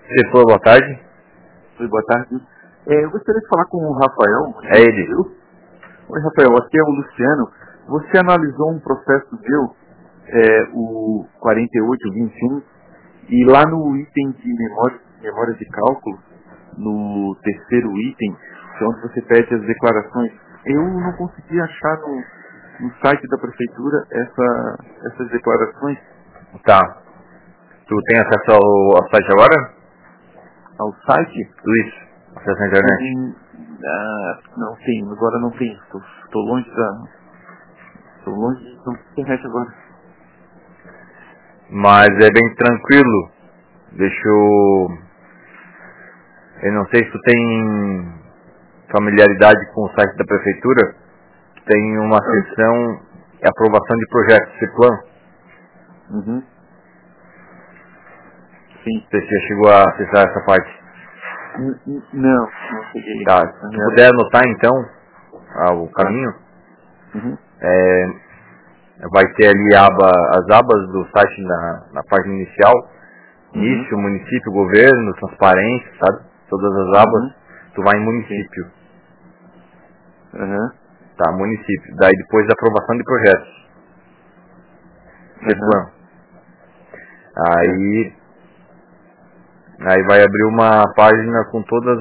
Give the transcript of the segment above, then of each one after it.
Setor, boa tarde. Oi, boa tarde. Eu gostaria de falar com o Rafael. É ele. Oi, Rafael, aqui é o Luciano. Você analisou um processo meu, o 4821, e lá no item de memória de cálculo, no terceiro item, que é onde você pede as declarações, eu não consegui achar no site da prefeitura essas declarações. Tá. Tu tem acesso ao site agora? Ao site? Isso. Acesso à internet. Não tenho, agora não tenho. Estou longe da internet agora. Mas é bem tranquilo. Deixa eu não sei se tu tem familiaridade com o site da prefeitura. Tem uma seção aprovação de projetos, CEPLAN. Uhum. Sim. Você já chegou a acessar essa parte? Não cheguei. Tá. Se puder anotar então o caminho, vai ter ali as abas do site na página inicial. Início, município, governo, transparência, sabe? Todas as abas. Tu vai em município. Tá, município. Daí depois da aprovação de projetos. CEPLAN. Aí vai abrir uma página com todos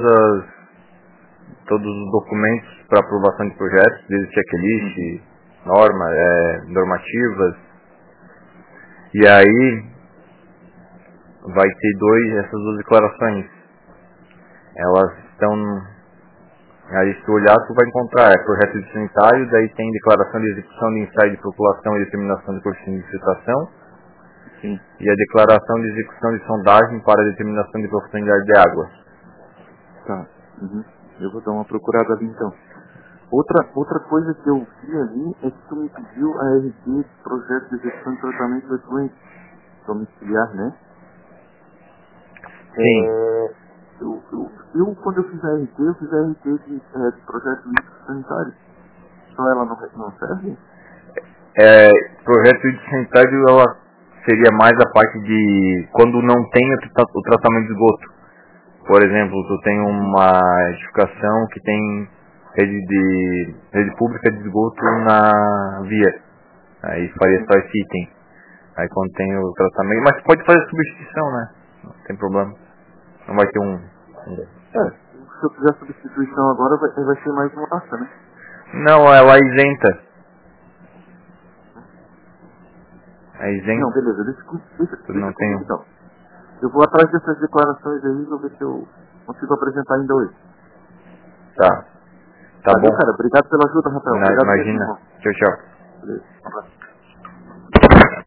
os documentos para aprovação de projetos, desde checklist, normativas. E aí vai ter essas duas declarações. Elas estão... Aí se tu olhar, tu vai encontrar projeto de sanitário, daí tem declaração de execução de ensaio de população e determinação de coeficiente de filtração. Sim. E a declaração de execução de sondagem para determinação de profundidade de água. Tá. Eu vou dar uma procurada ali então. Outra coisa que eu vi ali é que tu me pediu a RT, projeto de execução de tratamento de efluentes domiciliar, né? Sim. Quando eu fiz a RT, eu fiz a RT de projeto hídrico sanitário. Só ela não serve? Projeto de sanitário, ela seria mais a parte de quando não tem o tratamento de esgoto. Por exemplo, tu tem uma edificação que tem rede pública de esgoto na via. Aí faria só esse item. Aí quando tem o tratamento, mas pode fazer substituição, né? Não tem problema. Não vai ter Se eu fizer substituição agora, vai ser mais uma taxa, né? Não, ela é isenta. É isenta. Não, beleza, deixa não tenho. Então. Eu vou atrás dessas declarações aí, vou ver se eu consigo apresentar ainda hoje. Tá Valeu, bom. cara, obrigado pela ajuda, Rafael. Obrigado Imagina. mesmo, Tchau. Beleza. Um abraço.